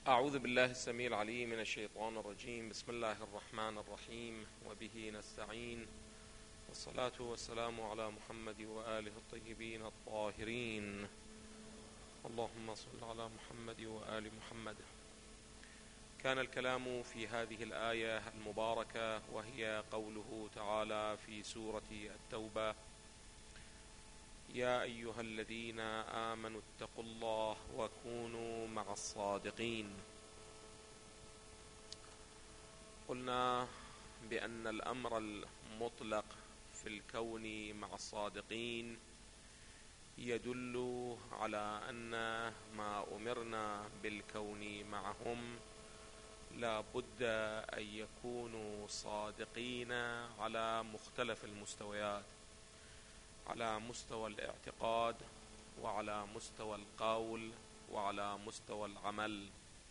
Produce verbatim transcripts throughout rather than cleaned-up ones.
أعوذ بالله السميع العليم من الشيطان الرجيم. بسم الله الرحمن الرحيم، وبه نستعين، والصلاة والسلام على محمد وآله الطيبين الطاهرين. اللهم صل على محمد وآل محمد. كان الكلام في هذه الآية المباركة، وهي قوله تعالى في سورة التوبة: يا أيها الذين آمنوا اتقوا الله وكونوا مع الصادقين. قلنا بأن الأمر المطلق في الكون مع الصادقين يدل على أن ما أمرنا بالكون معهم لا بد أن يكونوا صادقين على مختلف المستويات، على مستوى الاعتقاد، وعلى مستوى القول، وعلى مستوى العمل،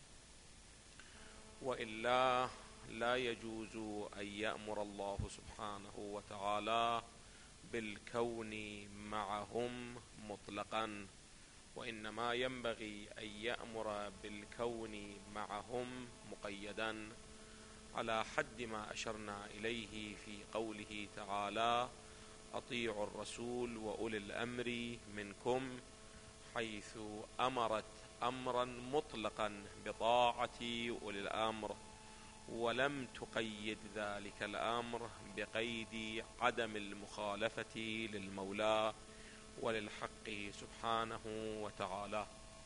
وإلا لا يجوز أن يأمر الله سبحانه وتعالى بالكون معهم مطلقا، وإنما ينبغي أن يأمر بالكون معهم مقيدا، على حد ما أشرنا إليه في قوله تعالى: أطيعوا الرسول وأولي الأمر منكم، حيث أمرت أمرا مطلقا بطاعة أولي الأمر، ولم تقيد ذلك الأمر بقيد عدم المخالفة للمولى وللحق سبحانه وتعالى.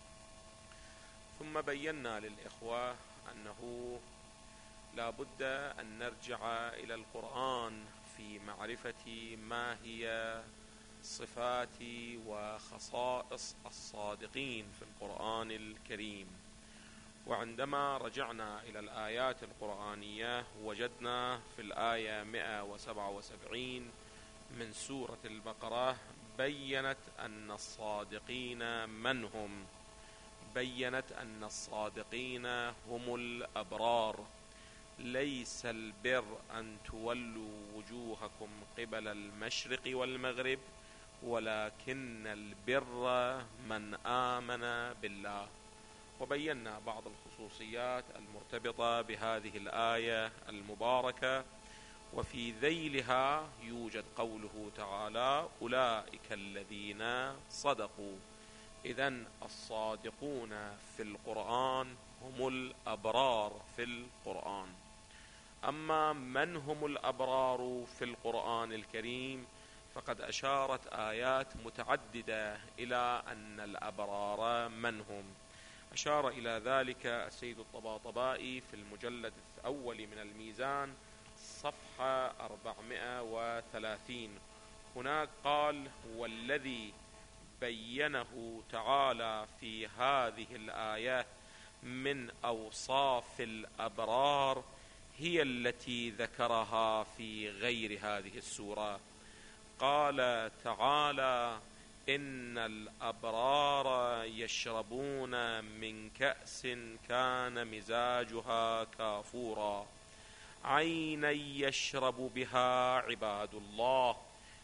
ثم بينا للإخوة أنه لا بد أن نرجع إلى القرآن في معرفة ما هي صفات وخصائص الصادقين في القرآن الكريم. وعندما رجعنا إلى الآيات القرآنية وجدنا في الآية مئة وسبعة وسبعين من سورة البقرة بيّنت أن الصادقين من هم؟ بيّنت أن الصادقين هم الأبرار. ليس البر أن تولوا وجوهكم قبل المشرق والمغرب، ولكن البر من آمن بالله. وبينا بعض الخصوصيات المرتبطة بهذه الآية المباركة، وفي ذيلها يوجد قوله تعالى: أولئك الذين صدقوا. إذن الصادقون في القرآن هم الأبرار في القرآن. أما من هم الأبرار في القرآن الكريم فقد أشارت آيات متعددة إلى أن الأبرار من هم. أشار إلى ذلك السيد الطباطبائي في المجلد الأول من الميزان صفحة أربعمائة وثلاثين. هناك قال: والذي بينه تعالى في هذه الآية من أوصاف الأبرار هي التي ذكرها في غير هذه السورة. قال تعالى: إن الأبرار يشربون من كأس كان مزاجها كافورا، عينا يشرب بها عباد الله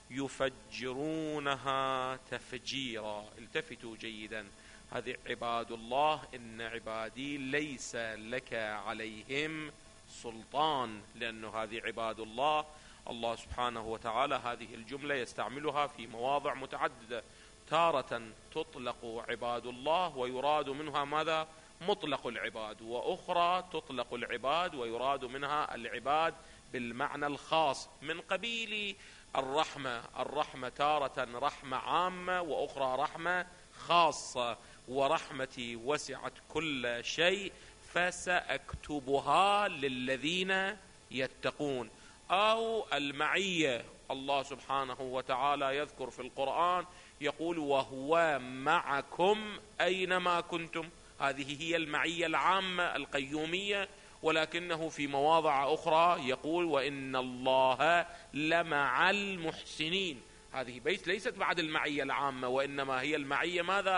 يفجرونها تفجيرا. التفتوا جيدا، هذه عباد الله، إن عبادي ليس لك عليهم سلطان، لأن هذه عباد الله. الله سبحانه وتعالى هذه الجملة يستعملها في مواضع متعددة، تارة تطلق عباد الله ويراد منها ماذا؟ مطلق العباد، وأخرى تطلق العباد ويراد منها العباد بالمعنى الخاص من قبيل الرحمة. الرحمة تارة رحمة عامة، وأخرى رحمة خاصة. ورحمتي وسعت كل شيء فسأكتبها للذين يتقون. أو المعية، الله سبحانه وتعالى يذكر في القرآن يقول: وهو معكم أينما كنتم. هذه هي المعية العامة القيومية. ولكنه في مواضع أخرى يقول: وإن الله لمع المحسنين. هذه بيت ليست بعد المعية العامة، وإنما هي المعية ماذا؟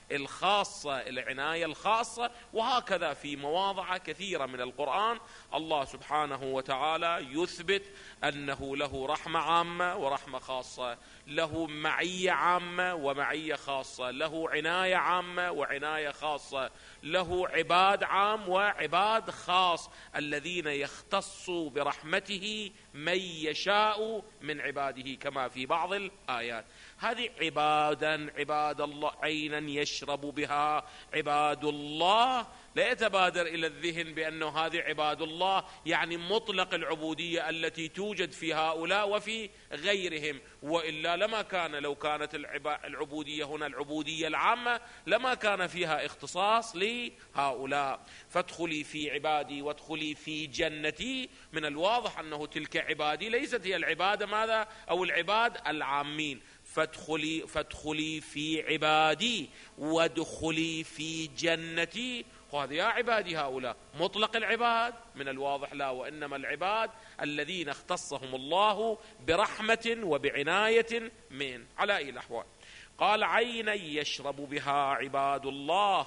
الخاصة، العناية الخاصة. وهكذا في مواضع كثيرة من القرآن الله سبحانه وتعالى يثبت أنه له رحمة عامة ورحمة خاصة، له معية عامة ومعية خاصة، له عناية عامة وعناية خاصة، له عباد عام وعباد خاص، الذين يختص برحمته من يشاء من عباده كما في بعض الآيات. هذه عبادا عباد الله عينا يشرب بها عباد الله. لا يتبادر إلى الذهن بأنه هذه عباد الله يعني مطلق العبودية التي توجد في هؤلاء وفي غيرهم، وإلا لما كان، لو كانت العبودية هنا العبودية العامة لما كان فيها اختصاص لهؤلاء. فادخلي في عبادي وادخلي في جنتي، من الواضح أنه تلك عبادي ليست هي العبادة ماذا أو العباد العامين. فادخلي فادخلي في عبادي وادخلي في جنتي. وهذا يا عبادي هؤلاء مطلق العباد؟ من الواضح لا، وإنما العباد الذين اختصهم الله برحمة وبعناية من على أي الأحوال. قال عينا يشرب بها عباد الله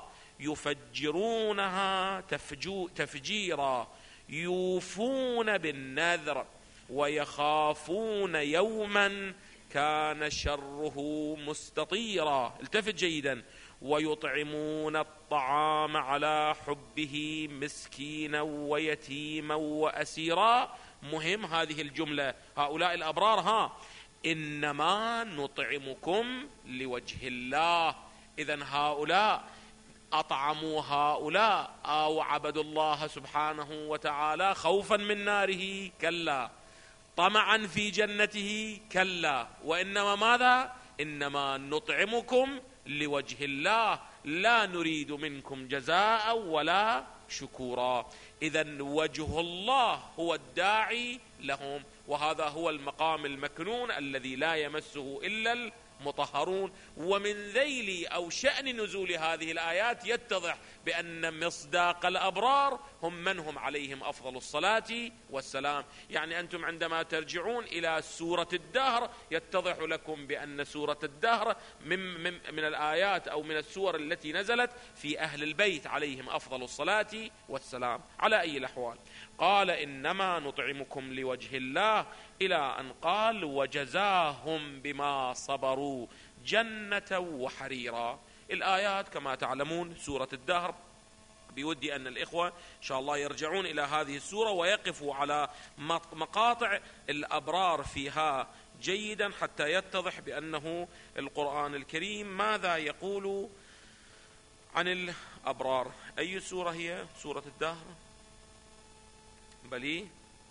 يفجرونها تفجيرا يوفون بالنذر ويخافون يوما كان شره مستطيرا. التفت جيدا. ويطعمون الطعام على حبه مسكينا ويتيما وأسيرا. مهم هذه الجملة، هؤلاء الأبرار ها إنما نطعمكم لوجه الله. إذن هؤلاء أطعموا هؤلاء أو عبدوا الله سبحانه وتعالى خوفا من ناره؟ كلا. طمعا في جنته؟ كلا. وإنما ماذا؟ إنما نطعمكم لوجه الله لا نريد منكم جزاء ولا شكورا. إذن وجه الله هو الداعي لهم، وهذا هو المقام المكنون الذي لا يمسه إلا المطهرون. ومن ذيل أو شأن نزول هذه الآيات يتضح بأن مصداق الأبرار هم من هم عليهم أفضل الصلاة والسلام. يعني أنتم عندما ترجعون إلى سورة الدهر يتضح لكم بأن سورة الدهر من, من, من الآيات أو من السور التي نزلت في أهل البيت عليهم أفضل الصلاة والسلام. على أي الأحوال قال إنما نطعمكم لوجه الله، إلى أن قال وجزاهم بما صبروا جنة وحريرا. الآيات كما تعلمون سورة الدهر، بودي أن الإخوة إن شاء الله يرجعون إلى هذه السورة ويقفوا على مقاطع الأبرار فيها جيدا حتى يتضح بأنه القرآن الكريم ماذا يقول عن الأبرار. أي سورة هي؟ سورة الدهر؟ بلي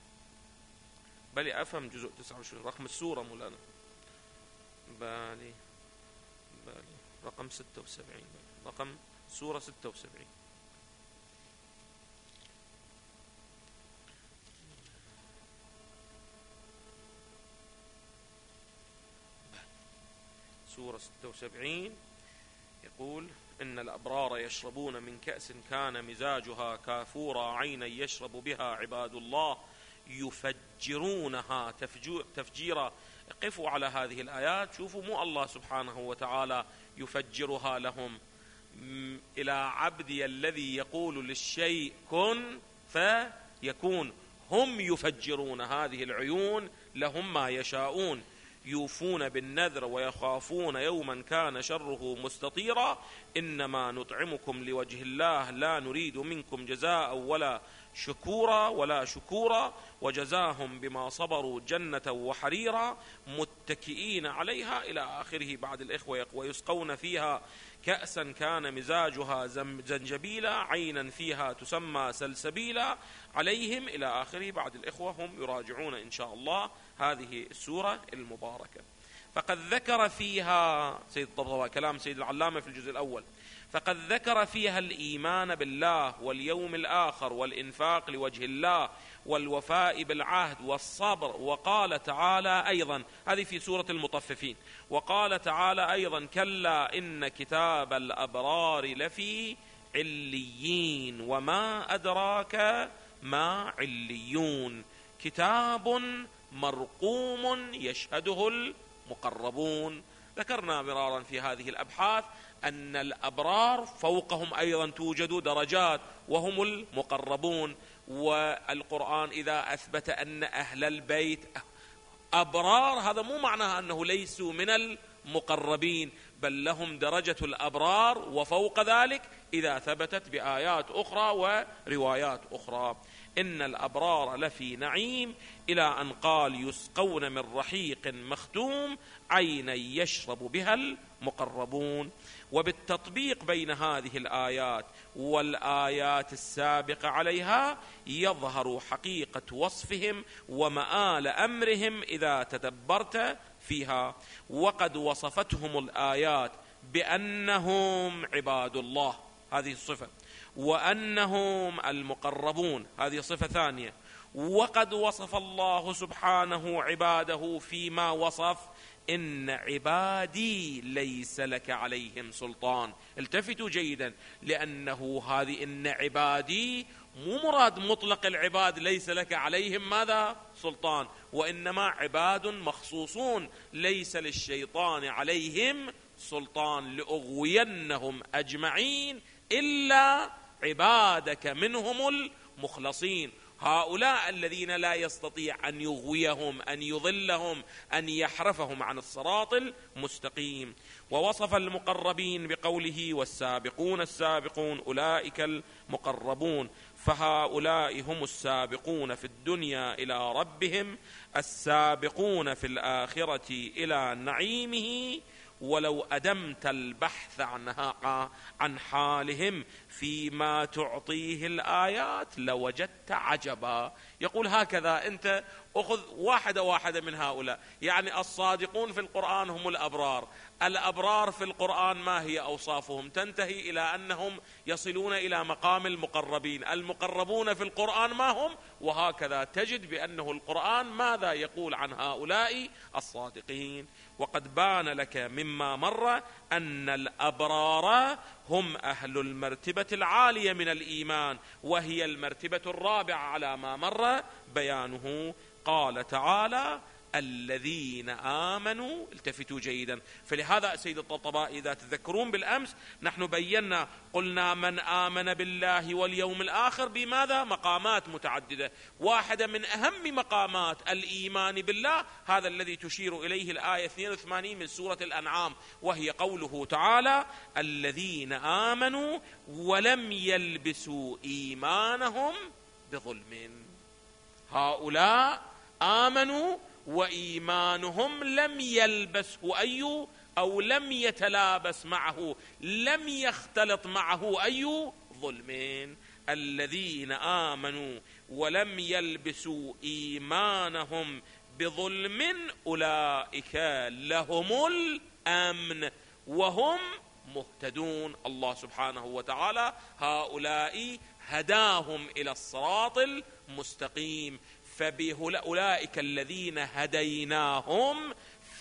بلي أفهم جزء تسعة وعشرين رقم السورة مولانا. بالي بالي رقم ستة وسبعين، رقم سورة ستة وسبعين. سورة ستة وسبعين يقول إن الأبرار يشربون من كأس كان مزاجها كافورا عينا يشرب بها عباد الله يفجرونها تفجيرا. قفوا على هذه الآيات، شوفوا مو الله سبحانه وتعالى يفجرها لهم إلى عبدي الذي يقول للشيء كن فيكون، هم يفجرون هذه العيون لهم ما يشاءون. يوفون بالنذر ويخافون يوما كان شره مستطيرا إنما نطعمكم لوجه الله لا نريد منكم جزاء ولا شكورا ولا شكورا وجزاهم بما صبروا جنة وحريرا متكئين عليها إلى آخره. بعد الإخوة ويسقون فيها كأسا كان مزاجها زنجبيلا عينا فيها تسمى سلسبيلا عليهم إلى آخره. بعد الإخوة هم يراجعون إن شاء الله هذه السورة المباركة. فقد ذكر فيها سيد الطبطبة كلام سيد العلامة في الجزء الأول، فقد ذكر فيها الإيمان بالله واليوم الآخر والإنفاق لوجه الله والوفاء بالعهد والصبر. وقال تعالى أيضا، هذه في سورة المطففين، وقال تعالى أيضا كلا إن كتاب الأبرار لفي عليين وما أدراك ما عليون كتاب مرقوم يشهده المقربون. ذكرنا مرارا في هذه الأبحاث أن الأبرار فوقهم أيضا توجد درجات وهم المقربون. والقرآن إذا أثبت أن أهل البيت أبرار هذا مو معناه أنه ليسوا من المقربين، بل لهم درجة الأبرار وفوق ذلك إذا ثبتت بآيات أخرى وروايات أخرى. إن الأبرار لفي نعيم إلى أن قال يسقون من رحيق مختوم عينا يشرب بها المقربون. وبالتطبيق بين هذه الآيات والآيات السابقة عليها يظهر حقيقة وصفهم ومآل أمرهم إذا تدبرت فيها. وقد وصفتهم الآيات بأنهم عباد الله، هذه الصفة، وأنهم المقربون، هذه صفة ثانية. وقد وصف الله سبحانه عباده فيما وصف إن عبادي ليس لك عليهم سلطان. التفتوا جيدا، لأنه هذه إن عبادي مو مراد مطلق العباد ليس لك عليهم ماذا سلطان، وإنما عباد مخصوصون ليس للشيطان عليهم سلطان لأغوينهم أجمعين إلا عبادك منهم المخلصين، هؤلاء الذين لا يستطيع أن يغويهم أن يضلهم أن يحرفهم عن الصراط المستقيم. ووصف المقربين بقوله والسابقون السابقون أولئك المقربون، فهؤلاء هم السابقون في الدنيا إلى ربهم السابقون في الآخرة إلى نعيمه. ولو أدمت البحث عنها عن حالهم فيما تعطيه الآيات لوجدت عجبا. يقول هكذا أنت أخذ واحدة واحدة من هؤلاء، يعني الصادقون في القرآن هم الأبرار. الأبرار في القرآن ما هي أوصافهم؟ تنتهي إلى أنهم يصلون إلى مقام المقربين. المقربون في القرآن ما هم؟ وهكذا تجد بأنه القرآن ماذا يقول عن هؤلاء الصادقين. وقد بان لك مما مر أن الأبرار هم أهل المرتبة العالية من الإيمان، وهي المرتبة الرابعة على ما مر بيانه. قال تعالى الذين آمنوا، التفتوا جيدا. فلهذا سيد الطبطبائي إذا تذكرون بالأمس نحن بينا قلنا من آمن بالله واليوم الآخر بماذا؟ مقامات متعددة. واحدة من أهم مقامات الإيمان بالله هذا الذي تشير إليه الآية اثنين وثمانين من سورة الأنعام، وهي قوله تعالى الذين آمنوا ولم يلبسوا إيمانهم بظلم. هؤلاء آمنوا وإيمانهم لم يلبسه أي أو لم يتلابس معه، لم يختلط معه أي ظلمين. الذين آمنوا ولم يلبسوا إيمانهم بظلم أولئك لهم الأمن وهم مهتدون. الله سبحانه وتعالى هؤلاء هداهم إلى الصراط المستقيم، فبأولئك الذين هديناهم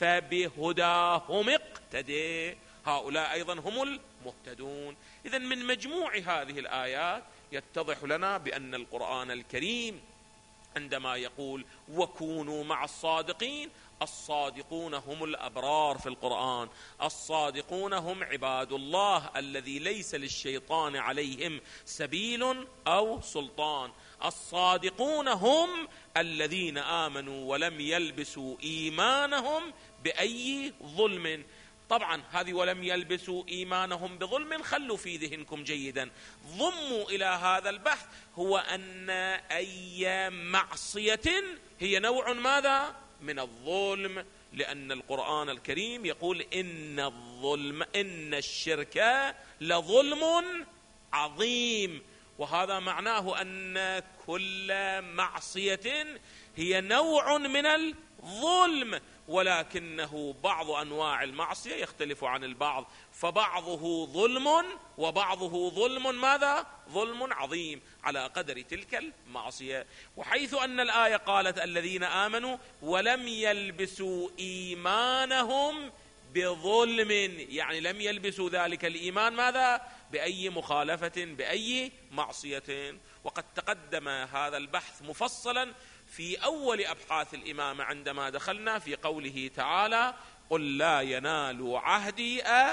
فبهداهم اقتدي، هؤلاء أيضا هم المهتدون. إذن من مجموع هذه الآيات يتضح لنا بأن القرآن الكريم عندما يقول وكونوا مع الصادقين، الصادقون هم الأبرار في القرآن، الصادقون هم عباد الله الذي ليس للشيطان عليهم سبيل أو سلطان، الصادقون هم الذين آمنوا ولم يلبسوا إيمانهم بأي ظلم. طبعا هذه ولم يلبسوا إيمانهم بظلم خلوا في ذهنكم جيدا، ضموا إلى هذا البحث هو أن أي معصية هي نوع ماذا؟ من الظلم، لأن القرآن الكريم يقول إن الظلم إن الشرك لظلم عظيم، وهذا معناه أن كل معصية هي نوع من الظلم، ولكنه بعض أنواع المعصية يختلف عن البعض، فبعضه ظلم وبعضه ظلم ماذا؟ ظلم عظيم على قدر تلك المعصية. وحيث أن الآية قالت الذين آمنوا ولم يلبسوا إيمانهم بظلم، يعني لم يلبسوا ذلك الإيمان ماذا؟ بأي مخالفة بأي معصية. وقد تقدم هذا البحث مفصلا في أول أبحاث الإمامة عندما دخلنا في قوله تعالى قل لا ينال عهدي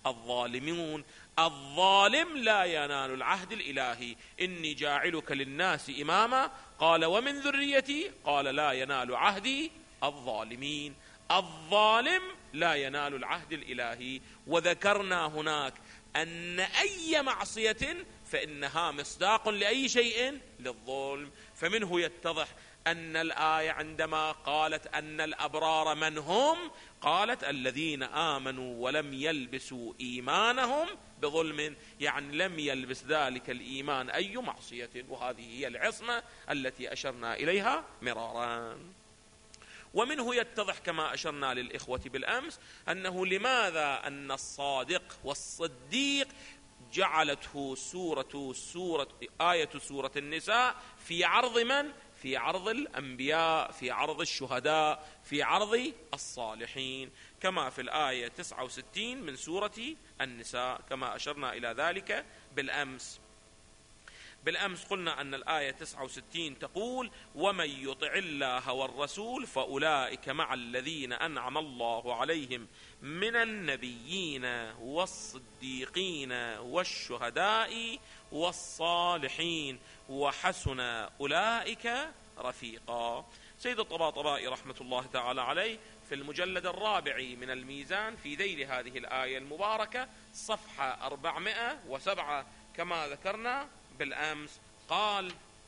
الظالمون. الظالم لا ينال العهد الإلهي. إني جاعلك للناس إماما، قال ومن ذريتي، قال لا ينال عهدي الظالمين. الظالم لا ينال العهد الإلهي. وذكرنا هناك أن أي معصية فإنها مصداق لأي شيء؟ للظلم. فمنه يتضح أن الآية عندما قالت أن الأبرار من هم، قالت الذين آمنوا ولم يلبسوا إيمانهم بظلم، يعني لم يلبس ذلك الإيمان أي معصية. وهذه هي العصمة التي أشرنا إليها مرارا. ومنه يتضح كما أشرنا للإخوة بالأمس أنه لماذا أن الصادق والصديق جعلته سورة سورة آية سورة النساء في عرض من؟ في عرض الأنبياء، في عرض الشهداء، في عرض الصالحين، كما في الآية تسعة وستين من سورة النساء، كما أشرنا إلى ذلك بالأمس. بالأمس قلنا أن الآية تسعة وستين تقول ومن يطع الله والرسول فأولئك مع الذين أنعم الله عليهم من النبيين والصديقين والشهداء والصالحين وحسن أولئك رفيقا. سيد الطباطبائي رحمة الله تعالى عليه في المجلد الرابع من الميزان في ذيل هذه الآية المباركة صفحة أربعمائة وسبعة كما ذكرنا بالأمس قال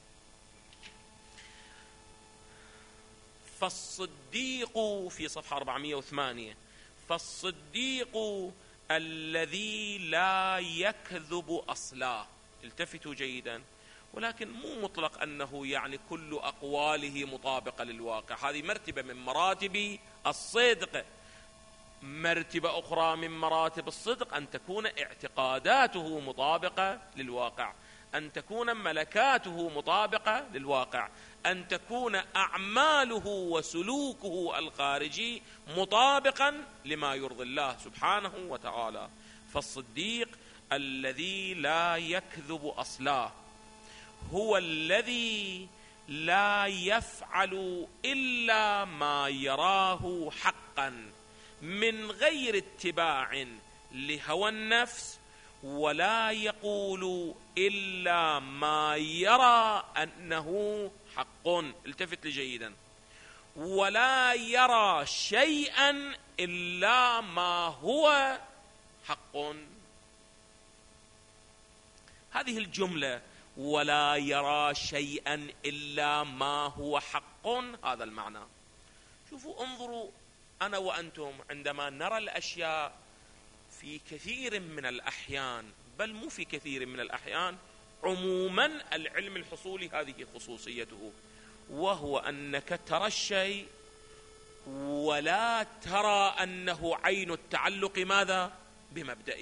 فالصديق في صفحة أربعمائة وثمانية فالصديق الذي لا يكذب أصلا. التفتوا جيدا، ولكن مو مطلق أنه يعني كل أقواله مطابقة للواقع. هذه مرتبة من مراتب الصدق. مرتبة أخرى من مراتب الصدق أن تكون اعتقاداته مطابقة للواقع، أن تكون ملكاته مطابقة للواقع، أن تكون أعماله وسلوكه الخارجي مطابقا لما يرضي الله سبحانه وتعالى. فالصديق الذي لا يكذب أصلا هو الذي لا يفعل إلا ما يراه حقا من غير اتباع لهوى النفس، ولا يقول إلا ما يرى أنه حق. التفت لي جيدا. ولا يرى شيئا إلا ما هو حق. هذه الجملة ولا يرى شيئا إلا ما هو حق، هذا المعنى. شوفوا، انظروا أنا وأنتم عندما نرى الأشياء في كثير من الأحيان، بل مو في كثير من الأحيان، عموما العلم الحصولي هذه خصوصيته، وهو أنك ترى الشيء ولا ترى أنه عين التعلق ماذا؟ بمبدئه،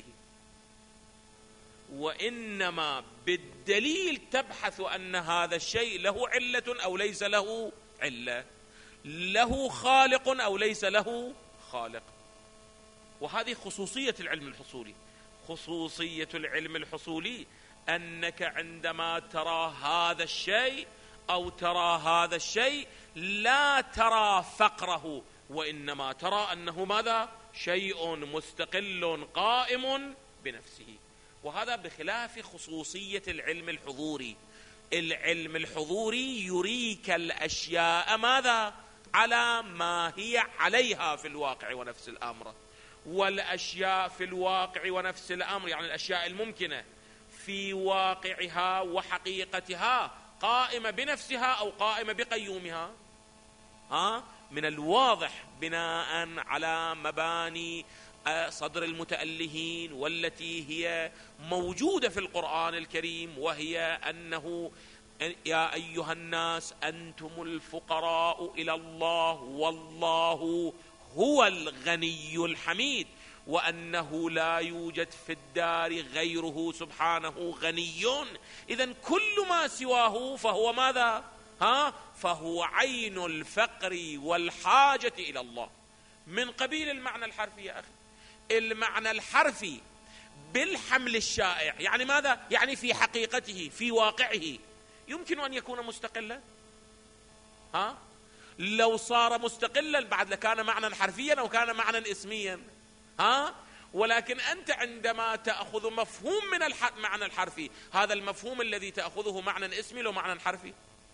وإنما بالدليل تبحث أن هذا الشيء له علة أو ليس له علة، له خالق أو ليس له خالق. وهذه خصوصية العلم الحصولي. خصوصية العلم الحصولي أنك عندما ترى هذا الشيء أو ترى هذا الشيء لا ترى فقره، وإنما ترى أنه ماذا؟ شيء مستقل قائم بنفسه. وهذا بخلاف خصوصية العلم الحضوري. العلم الحضوري يريك الأشياء ماذا؟ على ما هي عليها في الواقع ونفس الأمر. والأشياء في الواقع ونفس الأمر يعني الأشياء الممكنة في واقعها وحقيقتها قائمة بنفسها أو قائمة بقيومها. ها؟ من الواضح بناء على مباني صدر المتألهين والتي هي موجودة في القرآن الكريم، وهي أنه يا أيها الناس أنتم الفقراء إلى الله والله هو الغني الحميد، وأنه لا يوجد في الدار غيره سبحانه غني. إذن كل ما سواه فهو ماذا؟ ها؟ فهو عين الفقر والحاجة إلى الله، من قبيل المعنى الحرفي يا أخي. المعنى الحرفي بالحمل الشائع يعني ماذا؟ يعني في حقيقته في واقعه يمكن أن يكون مستقلا. ها؟ لو صار مستقلا بعد لكان معنى حرفيا أو كان معنى اسميا. ها؟ ولكن أنت عندما تأخذ مفهوم من المعنى الحرفي، هذا المفهوم الذي تأخذه معنى اسمي لو معنى حرفي،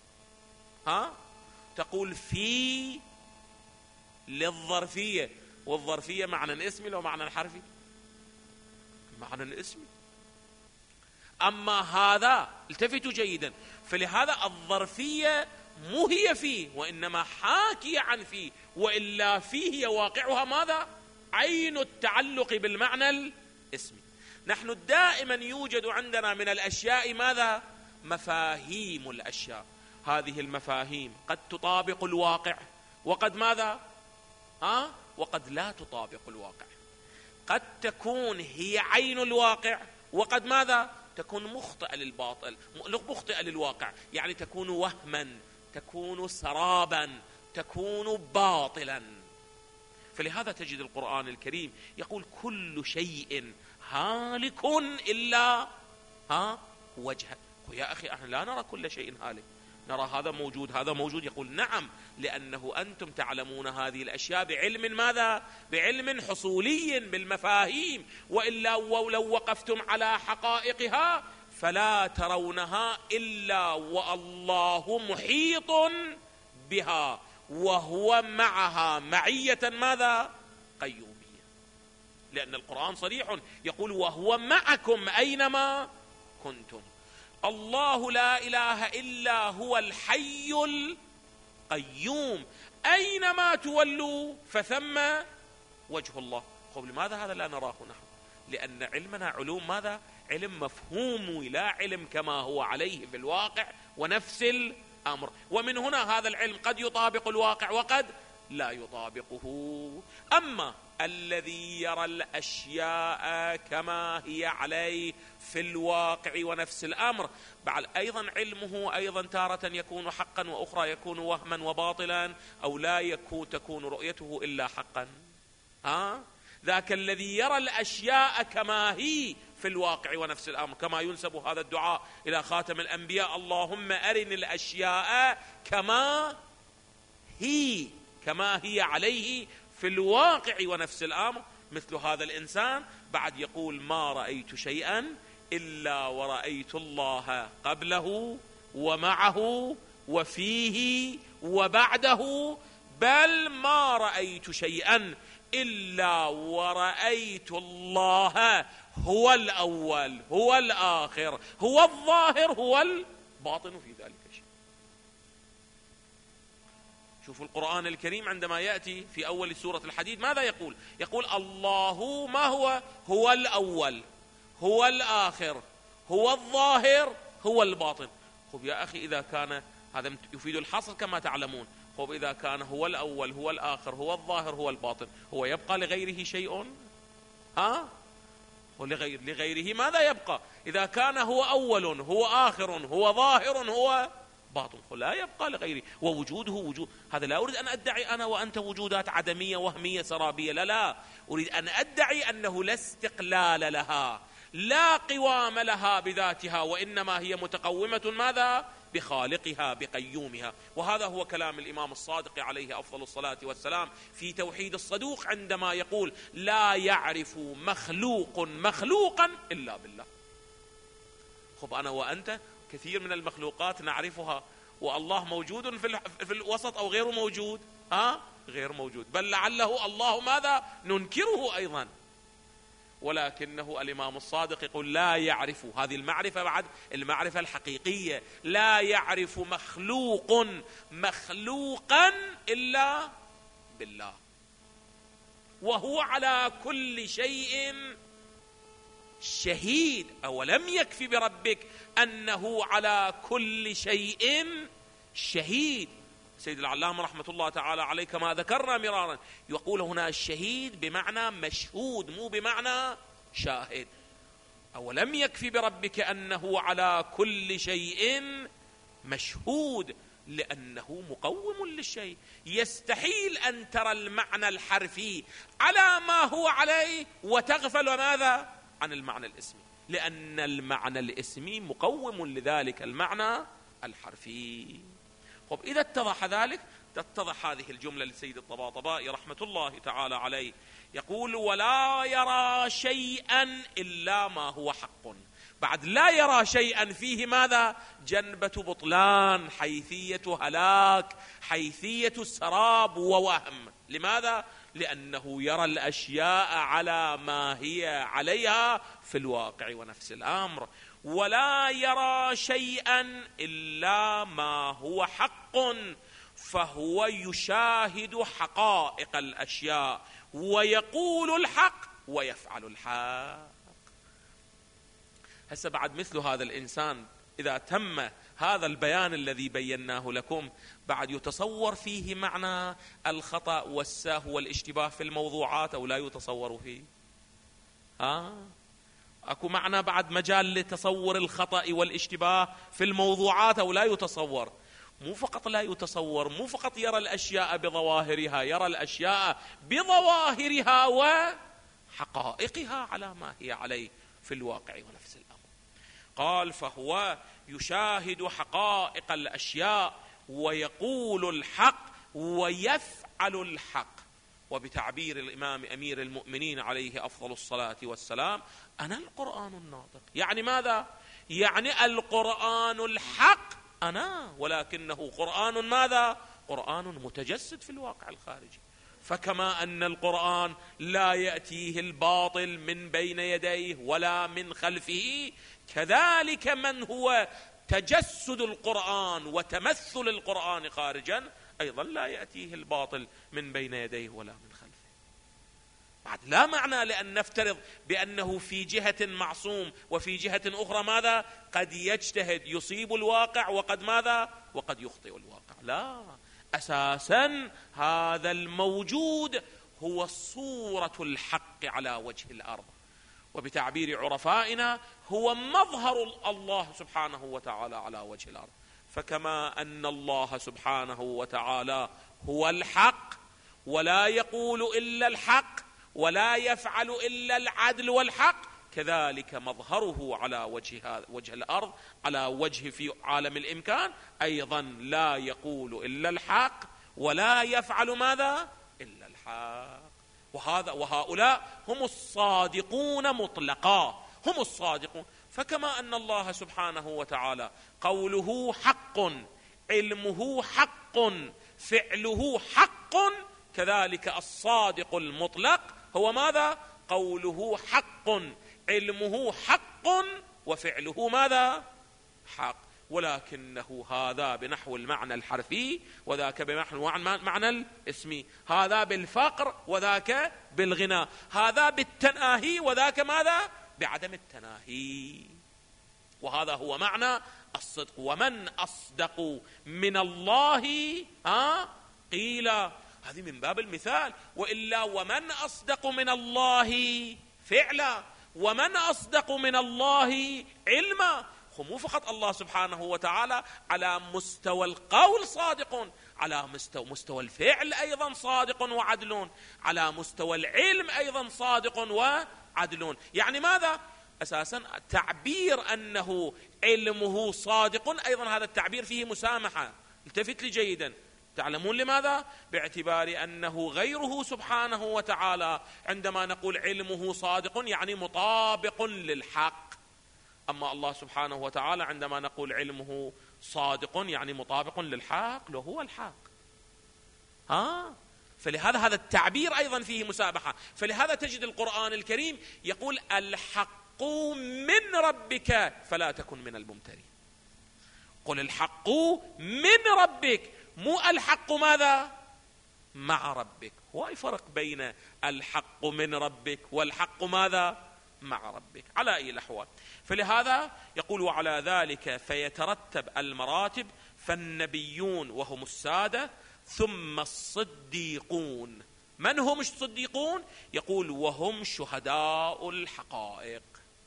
ها تقول في للظرفية، والظرفية معنى اسمي لو معنى حرفي، معنى اسمي. أما هذا التفتوا جيدا، فلهذا الظرفية مو هي فيه وإنما حاكية عن فيه، وإلا فيه هي واقعها ماذا؟ عين التعلق بالمعنى الاسمي. نحن دائما يوجد عندنا من الأشياء ماذا؟ مفاهيم الأشياء. هذه المفاهيم قد تطابق الواقع وقد ماذا؟ ها؟ وقد لا تطابق الواقع. قد تكون هي عين الواقع وقد ماذا؟ تكون مخطئة للباطل، مخطئة للواقع، يعني تكون وهما، تكون سرابا، تكون باطلا. فلهذا تجد القرآن الكريم يقول كل شيء هالك إلا ها وجهه. يا أخي احنا لا نرى كل شيء هالك، نرى هذا موجود هذا موجود. يقول نعم، لأنه أنتم تعلمون هذه الأشياء بعلم ماذا؟ بعلم حصولي بالمفاهيم، وإلا ولو وقفتم على حقائقها فلا ترونها إلا والله محيط بها وهو معها معية ماذا؟ قيومية. لأن القرآن صريح يقول وهو معكم أينما كنتم. الله لا إله إلا هو الحي القيوم، أينما تولوا فثم وجه الله. طيب لماذا هذا لا نراه نحن؟ لأن علمنا علوم ماذا؟ علم مفهوم، لا علم كما هو عليه في الواقع ونفس الأمر. ومن هنا هذا العلم قد يطابق الواقع وقد لا يطابقه. أما الذي يرى الأشياء كما هي عليه في الواقع ونفس الأمر، بعد أيضا علمه أيضا تارة يكون حقا وأخرى يكون وهما وباطلا، أو لا يكون تكون رؤيته إلا حقا. ها؟ ذاك الذي يرى الأشياء كما هي في الواقع ونفس الأمر، كما ينسب هذا الدعاء إلى خاتم الأنبياء اللهم أرني الأشياء كما هي كما هي عليه في الواقع ونفس الأمر. مثل هذا الإنسان بعد يقول ما رأيت شيئا إلا ورأيت الله قبله ومعه وفيه وبعده، بل ما رأيت شيئا إلا ورأيت الله هو الأول هو الآخر هو الظاهر هو الباطن في ذلك الشيء. شوفوا القرآن الكريم عندما يأتي في أول سورة الحديد ماذا يقول؟ يقول الله ما هو؟ هو الأول هو الآخر هو الظاهر هو الباطن. خب يا أخي إذا كان هذا يفيد الحصر كما تعلمون، خب إذا كان هو الأول هو الآخر هو الظاهر هو الباطن، هو يبقى لغيره شيء؟ ها؟ ولغير لغيره ماذا يبقى؟ إذا كان هو أول هو آخر هو ظاهر هو باطن، لا يبقى لغيره. ووجوده وجود، هذا لا أريد أن أدعي أنا وأنت وجودات عدمية وهمية سرابية، لا لا، أريد أن أدعي أنه لا استقلال لها، لا قوام لها بذاتها، وإنما هي متقومة ماذا؟ بخالقها بقيومها. وهذا هو كلام الإمام الصادق عليه أفضل الصلاة والسلام في توحيد الصدوق عندما يقول لا يعرف مخلوق مخلوقا إلا بالله. خب أنا وأنت كثير من المخلوقات نعرفها، والله موجود في, في الوسط أو غير موجود؟ ها؟ غير موجود، بل لعله الله ماذا؟ ننكره أيضا. ولكنه الإمام الصادق يقول لا يعرف، هذه المعرفة بعد المعرفة الحقيقية، لا يعرف مخلوق مخلوقا إلا بالله، وهو على كل شيء شهيد. أولم يكفي بربك أنه على كل شيء شهيد؟ سيد العلامة رحمة الله تعالى عليه كما ذكرنا مرارا يقول هنا الشهيد بمعنى مشهود مو بمعنى شاهد. أولم يكفي بربك أنه على كل شيء مشهود، لأنه مقوم للشيء. يستحيل أن ترى المعنى الحرفي على ما هو عليه وتغفل ماذا؟ عن المعنى الاسمي، لأن المعنى الاسمي مقوم لذلك المعنى الحرفي. طب إذا اتضح ذلك تتضح هذه الجملة لسيد الطباطبائي رحمة الله تعالى عليه، يقول ولا يرى شيئا إلا ما هو حق. بعد لا يرى شيئا فيه ماذا؟ جنبة بطلان، حيثية هلاك، حيثية سراب ووهم. لماذا؟ لأنه يرى الأشياء على ما هي عليها في الواقع ونفس الأمر. ولا يرى شيئا إلا ما هو حق، فهو يشاهد حقائق الأشياء ويقول الحق ويفعل الحق. هسه بعد مثل هذا الإنسان إذا تم هذا البيان الذي بيناه لكم، بعد يتصور فيه معنى الخطأ والسهو والاشتباه في الموضوعات أو لا يتصور فيه؟ ها؟ أكو معنى بعد مجال لتصور الخطأ والاشتباه في الموضوعات أو لا يتصور؟ مو فقط لا يتصور، مو فقط يرى الأشياء بظواهرها، يرى الأشياء بظواهرها وحقائقها على ما هي عليه في الواقع ونفس الأمر. قال فهو يشاهد حقائق الأشياء ويقول الحق ويفعل الحق. وبتعبير الإمام أمير المؤمنين عليه أفضل الصلاة والسلام: أنا القرآن الناطق. يعني ماذا؟ يعني القرآن الحق أنا، ولكنه قرآن ماذا؟ قرآن متجسد في الواقع الخارجي. فكما أن القرآن لا يأتيه الباطل من بين يديه ولا من خلفه، كذلك من هو تجسد القرآن وتمثل القرآن خارجا أيضا لا يأتيه الباطل من بين يديه ولا من خلفه. بعد لا معنى لأن نفترض بأنه في جهة معصوم وفي جهة أخرى ماذا؟ قد يجتهد يصيب الواقع وقد ماذا؟ وقد يخطئ الواقع. لا، أساسا هذا الموجود هو صورة الحق على وجه الأرض، وبتعبير عرفائنا هو مظهر الله سبحانه وتعالى على وجه الأرض. فكما أن الله سبحانه وتعالى هو الحق ولا يقول إلا الحق ولا يفعل إلا العدل والحق، كذلك مظهره على وجه وجه الأرض، على وجه في عالم الإمكان أيضا لا يقول إلا الحق ولا يفعل ماذا؟ إلا الحق. وهذا وهؤلاء هم الصادقون مطلقا، هم الصادقون. فكما أن الله سبحانه وتعالى قوله حق، علمه حق، فعله حق، كذلك الصادق المطلق هو ماذا؟ قوله حق، علمه حق، وفعله ماذا؟ حق. ولكنه هذا بنحو المعنى الحرفي وذاك بنحو المعنى الاسمي، هذا بالفقر وذاك بالغنى، هذا بالتناهي وذاك ماذا؟ بعدم التناهي. وهذا هو معنى الصدق. ومن أصدق من الله ها قيل، هذه من باب المثال، وإلا ومن أصدق من الله فعلا، ومن أصدق من الله علما. مو فقط الله سبحانه وتعالى على مستوى القول صادق، على مستوى, مستوى الفعل أيضا صادق وعدلون، على مستوى العلم أيضا صادق وعدلون. يعني ماذا؟ أساسا تعبير أنه علمه صادق أيضا هذا التعبير فيه مسامحة. التفت لي جيدا، تعلمون لماذا؟ باعتبار أنه غيره سبحانه وتعالى عندما نقول علمه صادق يعني مطابق للحق، أما الله سبحانه وتعالى عندما نقول علمه صادق يعني مطابق للحق، لو هو الحق. ها؟ فلهذا هذا التعبير أيضا فيه مسابحة. فلهذا تجد القرآن الكريم يقول الحق من ربك فلا تكن من الممترين. قل الحق من ربك، مو الحق ماذا؟ مع ربك. هو أي فرق بين الحق من ربك والحق ماذا؟ مع ربك. على أي الأحوال، فلهذا يقول وعلى ذلك فيترتب المراتب، فالنبيون وهم السادة، ثم الصديقون. من هم الصديقون؟ يقول وهم شهداء الحقائق.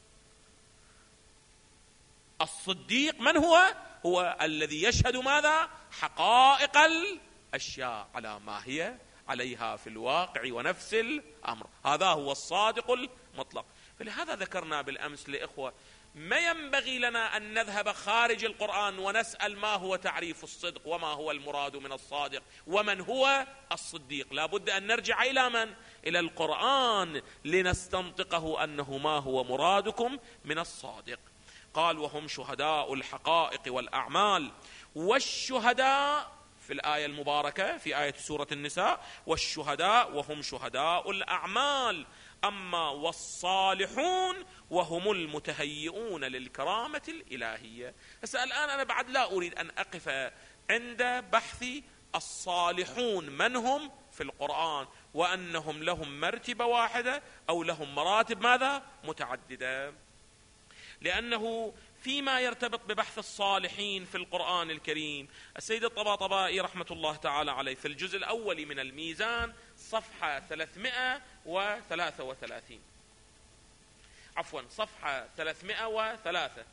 الصديق من هو؟ هو الذي يشهد ماذا؟ حقائق الأشياء على ما هي عليها في الواقع ونفس الأمر. هذا هو الصادق المطلق. فلهذا ذكرنا بالأمس لإخوة ما ينبغي لنا أن نذهب خارج القرآن ونسأل ما هو تعريف الصدق وما هو المراد من الصادق ومن هو الصديق. لا بد أن نرجع إلى من؟ إلى القرآن لنستنطقه أنه ما هو مرادكم من الصادق. قال وهم شهداء الحقائق والأعمال. والشهداء في الآية المباركة في آية سورة النساء والشهداء وهم شهداء الأعمال. أما والصالحون وهم المتهيئون للكرامة الإلهية. بس الآن أنا بعد لا أريد أن أقف عند بحث الصالحون من هم في القرآن وأنهم لهم مرتبة واحدة أو لهم مراتب ماذا متعددة، لأنه فيما يرتبط ببحث الصالحين في القرآن الكريم السيد الطباطبائي رحمة الله تعالى عليه في الجزء الأول من الميزان صفحة ثلاثمائة وثلاثة وثلاثين عفوا صفحة ثلاثمائة وثلاثة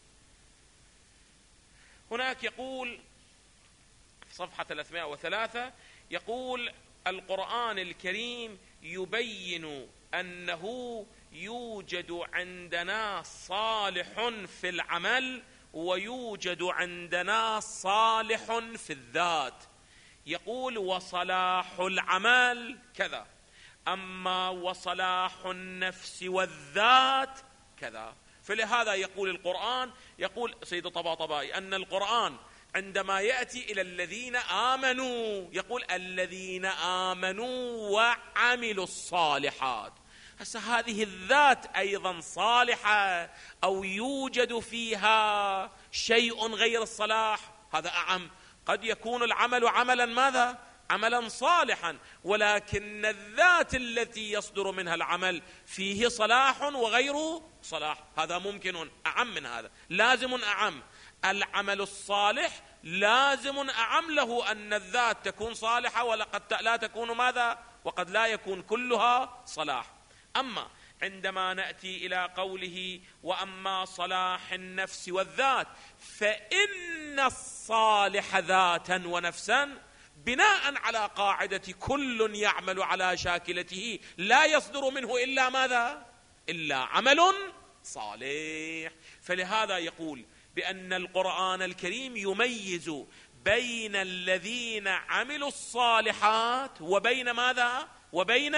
هناك يقول صفحة ثلاثمائة وثلاثة يقول القرآن الكريم يبين أنه يوجد عندنا صالح في العمل ويوجد عندنا صالح في الذات. يقول وصلاح العمل كذا، أما وصلاح النفس والذات كذا. فلهذا يقول القرآن يقول سيد الطباطبائي أن القرآن عندما يأتي إلى الذين آمنوا يقول الذين آمنوا وعملوا الصالحات. هسه هذه الذات أيضا صالحة أو يوجد فيها شيء غير الصلاح؟ هذا أعم. قد يكون العمل عملا ماذا؟ عملا صالحا، ولكن الذات التي يصدر منها العمل فيه صلاح وغير صلاح. هذا ممكن أعم من هذا، لازم أعم. العمل الصالح لازم أعم له أن الذات تكون صالحة وقد لا تكون ماذا؟ وقد لا يكون كلها صلاح. أما عندما نأتي إلى قوله وأما صلاح النفس والذات فإن الصالح ذاتا ونفسا بناء على قاعدة كل يعمل على شاكلته لا يصدر منه إلا ماذا؟ إلا عمل صالح. فلهذا يقول بأن القرآن الكريم يميز بين الذين عملوا الصالحات وبين ماذا؟ وبين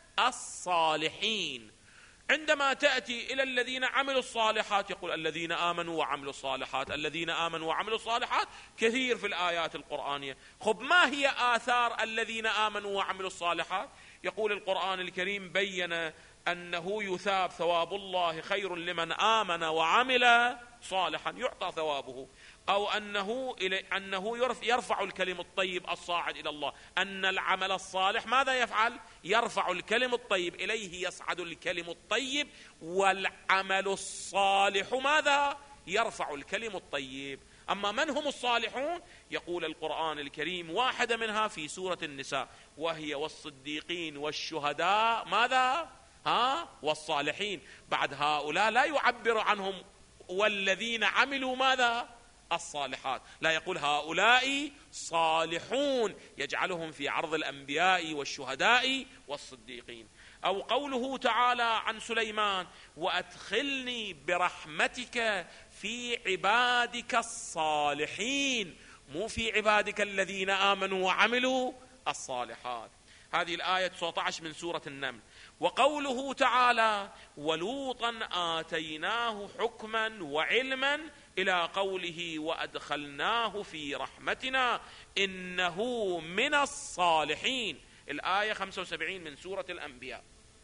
الصالحين. عندما تأتي إلى الذين عملوا الصالحات يقول الذين آمنوا وعملوا الصالحات، الذين آمنوا وعملوا الصالحات كثير في الآيات القرآنية. خب ما هي آثار الذين آمنوا وعملوا الصالحات؟ يقول القرآن الكريم بين أنه يثاب ثواب الله خير لمن آمن وعمل صالحا يعطى ثوابه، أو أنه إلي أنه يرفع الكلم الطيب الصاعد إلى الله، أن العمل الصالح ماذا يفعل؟ يرفع الكلم الطيب إليه يصعد الكلم الطيب، والعمل الصالح ماذا؟ يرفع الكلم الطيب. أما من هم الصالحون؟ يقول القرآن الكريم واحدة منها في سورة النساء وهي والصديقين والشهداء ماذا؟ ها؟ والصالحين. بعد هؤلاء لا يعبر عنهم والذين عملوا ماذا؟ الصالحات، لا يقول هؤلاء صالحون يجعلهم في عرض الأنبياء والشهداء والصديقين. أو قوله تعالى عن سليمان وأدخلني برحمتك في عبادك الصالحين، مو في عبادك الذين آمنوا وعملوا الصالحات. هذه الآية تسعة عشر من سورة النمل. وقوله تعالى ولوطا آتيناه حكما وعلما إلى قوله وأدخلناه في رحمتنا إنه من الصالحين، الآية خمسة وسبعين من سورة الأنبياء.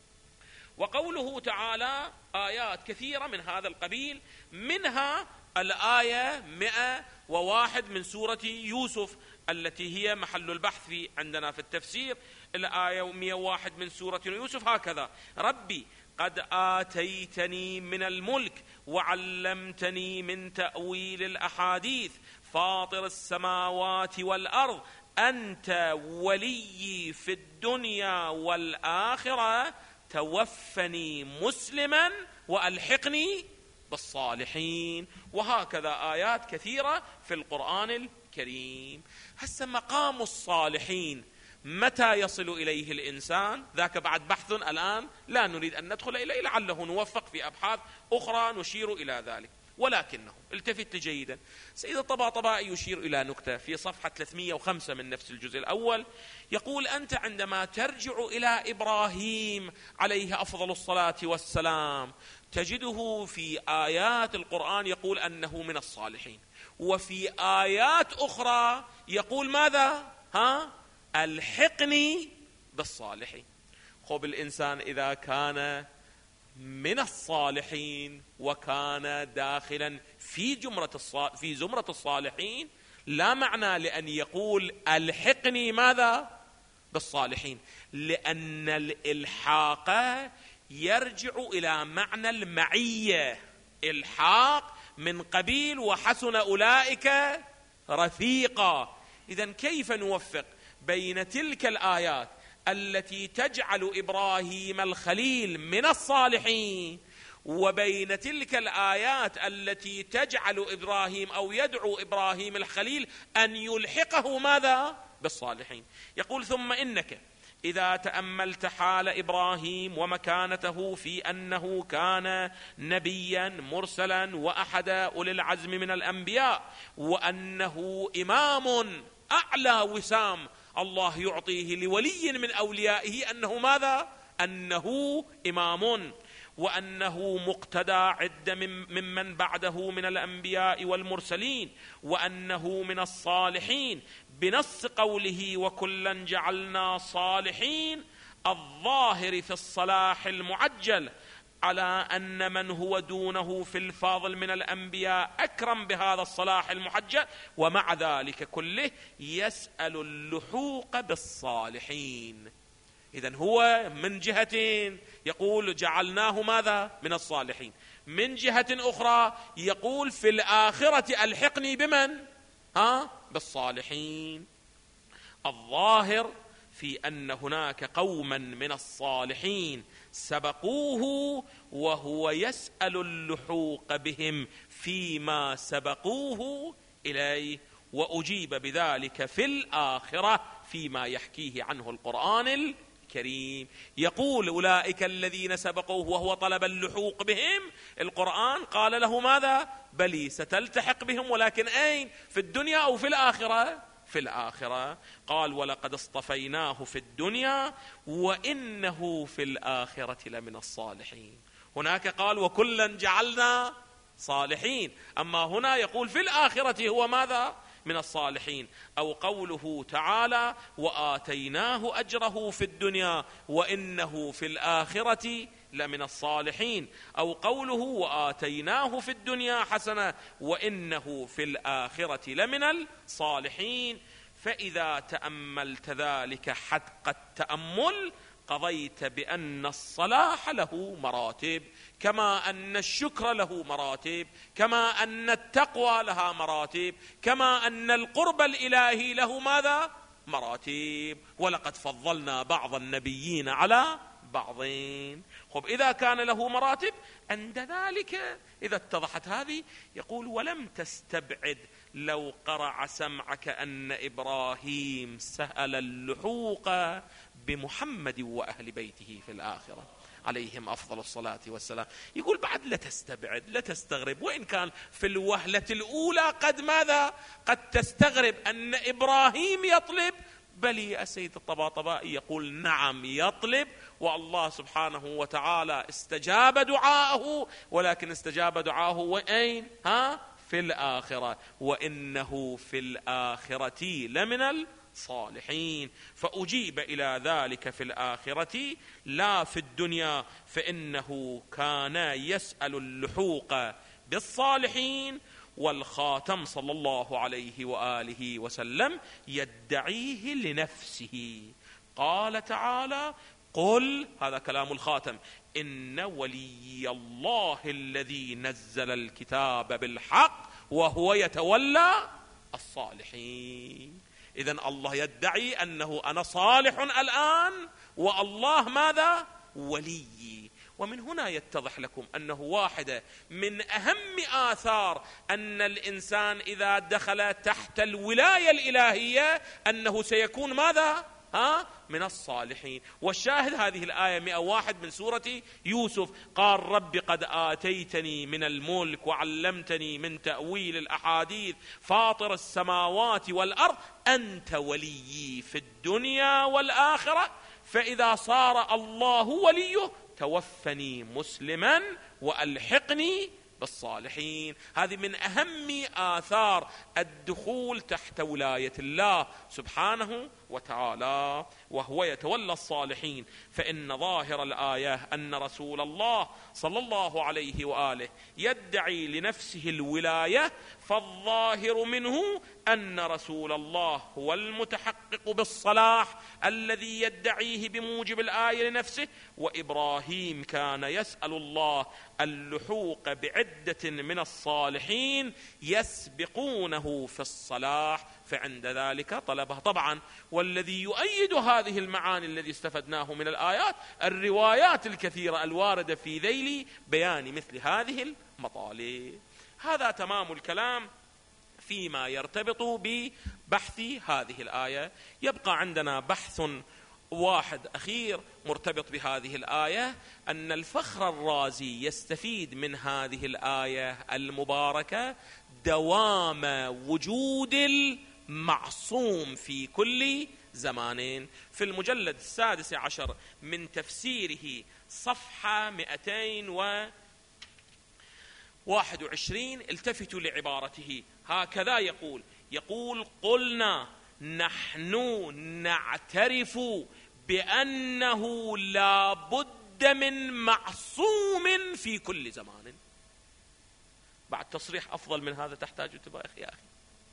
وقوله تعالى آيات كثيرة من هذا القبيل، منها الآية مئة وواحد من سورة يوسف التي هي محل البحث في عندنا في التفسير. الآية مئة وواحد من سورة يوسف هكذا: ربي قد آتيتني من الملك وعلمتني من تأويل الأحاديث فاطر السماوات والأرض أنت ولي في الدنيا والآخرة توفني مسلما وألحقني بالصالحين. وهكذا آيات كثيرة في القرآن الكريم. هسه مقام الصالحين متى يصل إليه الإنسان؟ ذاك بعد بحث الآن لا نريد أن ندخل إليه، لعله نوفق في أبحاث أخرى نشير إلى ذلك. ولكنه التفت جيدا، سيد الطباطبائي يشير إلى نكتة في صفحة ثلاثمئة وخمسة من نفس الجزء الأول، يقول: أنت عندما ترجع إلى إبراهيم عليه أفضل الصلاة والسلام تجده في آيات القرآن يقول أنه من الصالحين، وفي آيات أخرى يقول ماذا؟ ها؟ الحقني بالصالحين. خب الإنسان إذا كان من الصالحين وكان داخلا في جمرة في زمرة الصالحين، لا معنى لأن يقول الحقني ماذا؟ بالصالحين، لأن الإلحاق يرجع إلى معنى المعية، إلحاق من قبيل وحسن أولئك رفيقا. إذن كيف نوفق بين تلك الآيات التي تجعل إبراهيم الخليل من الصالحين وبين تلك الآيات التي تجعل إبراهيم أو يدعو إبراهيم الخليل أن يلحقه ماذا؟ بالصالحين. يقول: ثم إنك إذا تأملت حال إبراهيم ومكانته في أنه كان نبيا مرسلا وأحد أولي العزم من الأنبياء، وأنه إمام أعلى وسام الله يعطيه لولي من أوليائه، أنه ماذا؟ أنه إمام، وأنه مقتدى عدة ممن بعده من الأنبياء والمرسلين، وأنه من الصالحين بنص قوله: وكلا جعلنا صالحين، الظاهر في الصلاح المعجل، على أن من هو دونه في الفاضل من الأنبياء أكرم بهذا الصلاح المعجل، ومع ذلك كله يسأل اللحوق بالصالحين. إذن هو من جهتين يقول جعلناه ماذا؟ من الصالحين، من جهة أخرى يقول في الآخرة ألحقني بمن؟ ها؟ بالصالحين. الظاهر في أن هناك قوما من الصالحين سبقوه وهو يسأل اللحوق بهم فيما سبقوه إليه، وأجيب بذلك في الآخرة فيما يحكيه عنه القرآن الكريم. يقول: أولئك الذين سبقوه، وهو طلب اللحوق بهم. القرآن قال له ماذا؟ بلي ستلتحق بهم، ولكن أين؟ في الدنيا أو في الآخرة؟ في الآخرة. قال: ولقد اصطفيناه في الدنيا وإنه في الآخرة لمن الصالحين. هناك قال: وكلا جعلنا صالحين، أما هنا يقول في الآخرة هو ماذا؟ من الصالحين. أو قوله تعالى: وآتيناه أجره في الدنيا وإنه في الآخرة لمن الصالحين. أو قوله: وآتيناه في الدنيا حسنة وإنه في الآخرة لمن الصالحين. فإذا تأملت ذلك حق التأمل قضيت بأن الصلاح له مراتب، كما أن الشكر له مراتب، كما أن التقوى لها مراتب، كما أن القرب الإلهي له ماذا؟ مراتب. ولقد فضلنا بعض النبيين على بعضين. خب إذا كان له مراتب، عند ذلك إذا اتضحت هذه يقول: ولم تستبعد لو قرع سمعك أن إبراهيم سأل اللحوق بمحمد وأهل بيته في الآخرة عليهم أفضل الصلاة والسلام. يقول بعد لا تستبعد، لا تستغرب، وإن كان في الوهلة الأولى قد ماذا؟ قد تستغرب أن إبراهيم يطلب، بل السيد الطباطبائي يقول نعم يطلب، والله سبحانه وتعالى استجاب دعاءه، ولكن استجاب دعاءه وأين؟ ها؟ في الآخرة، وإنه في الآخرة لمن الصالحين. فأجيب إلى ذلك في الآخرة لا في الدنيا، فإنه كان يسأل اللحوق بالصالحين، والخاتم صلى الله عليه وآله وسلم يدعيه لنفسه. قال تعالى: قل، هذا كلام الخاتم، إن ولي الله الذي نزل الكتاب بالحق وهو يتولى الصالحين. إذن الله يدعي أنه أنا صالح الآن، والله ماذا؟ ولي. ومن هنا يتضح لكم أنه واحدة من أهم آثار أن الإنسان إذا دخل تحت الولاية الإلهية أنه سيكون ماذا؟ ها من الصالحين. والشاهد هذه الآية مئة وواحد من سورة يوسف، قال رب قد آتيتني من الملك وعلمتني من تأويل الأحاديث فاطر السماوات والأرض أنت وليي في الدنيا والآخرة فإذا صار الله وليه توفني مسلما وألحقني بالصالحين. هذه من أهم آثار الدخول تحت ولاية الله سبحانه وتعالى، وهو يتولى الصالحين. فإن ظاهر الآية أن رسول الله صلى الله عليه وآله يدعي لنفسه الولاية، فالظاهر منه أن رسول الله هو المتحقق بالصلاح الذي يدعيه بموجب الآية لنفسه، وإبراهيم كان يسأل الله اللحوق بعدة من الصالحين يسبقونه في الصلاح، فعند ذلك طلبها. طبعا والذي يؤيد هذه المعاني الذي استفدناه من الآيات الروايات الكثيرة الواردة في ذيل بيان مثل هذه المطالب. هذا تمام الكلام فيما يرتبط ببحث هذه الآية. يبقى عندنا بحث واحد أخير مرتبط بهذه الآية، أن الفخر الرازي يستفيد من هذه الآية المباركة دوام وجود المعصوم في كل زمان. في المجلد السادس عشر من تفسيره صفحة مئتين وواحد وعشرين التفتوا لعبارته، هكذا يقول يقول قلنا نحن نعترف بأنه لا بد من معصوم في كل زمان. بعد تصريح أفضل من هذا تحتاج انتباه يا أخي.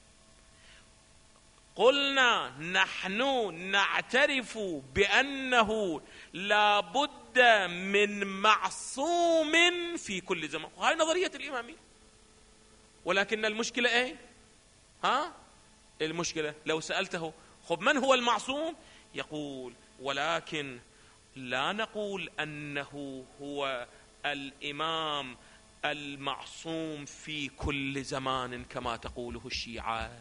قلنا نحن نعترف بأنه لا بد من معصوم في كل زمان، وهي نظرية الإمامية. ولكن المشكلة ايه؟ ها؟ المشكلة لو سألته خب من هو المعصوم؟ يقول ولكن لا نقول أنه هو الإمام المعصوم في كل زمان كما تقوله الشيعة.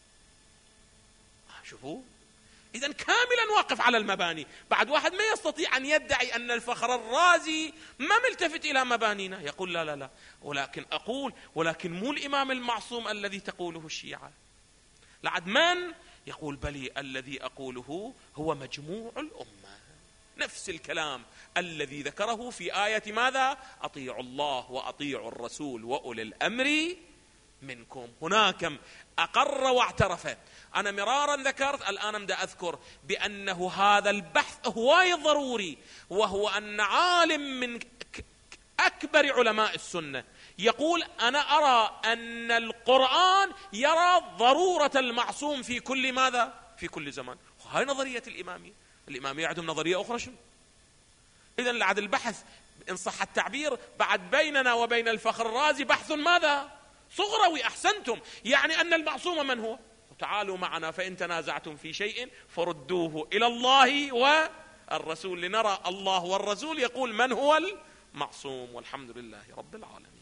شوفوا، إذن كاملا واقف على المباني. بعد واحد ما يستطيع أن يدعي أن الفخر الرازي ما ملتفت إلى مبانينا، يقول لا لا لا، ولكن أقول ولكن مو الإمام المعصوم الذي تقوله الشيعة. لعد من؟ يقول بلي الذي أقوله هو مجموع الأمة. نفس الكلام الذي ذكره في آية ماذا؟ أطيعوا الله وأطيعوا الرسول وأولي الأمر منكم. هناك أقر واعترف. أنا مرارا ذكرت، الآن أبدأ أذكر بأنه هذا البحث هو ضروري، وهو أن عالم من أكبر علماء السنة يقول أنا أرى أن القرآن يرى ضرورة المعصوم في كل ماذا؟ في كل زمان. هاي نظرية الإمامية. الإمامية عندهم نظرية أخرى شنو؟ إذن لعد البحث إن صح التعبير بعد بيننا وبين الفخر الرازي بحث ماذا؟ صغروي. أحسنتم، يعني أن المعصوم من هو؟ تعالوا معنا فإن تنازعتم في شيء فردوه إلى الله والرسول لنرى الله والرسول يقول من هو المعصوم. والحمد لله رب العالمين.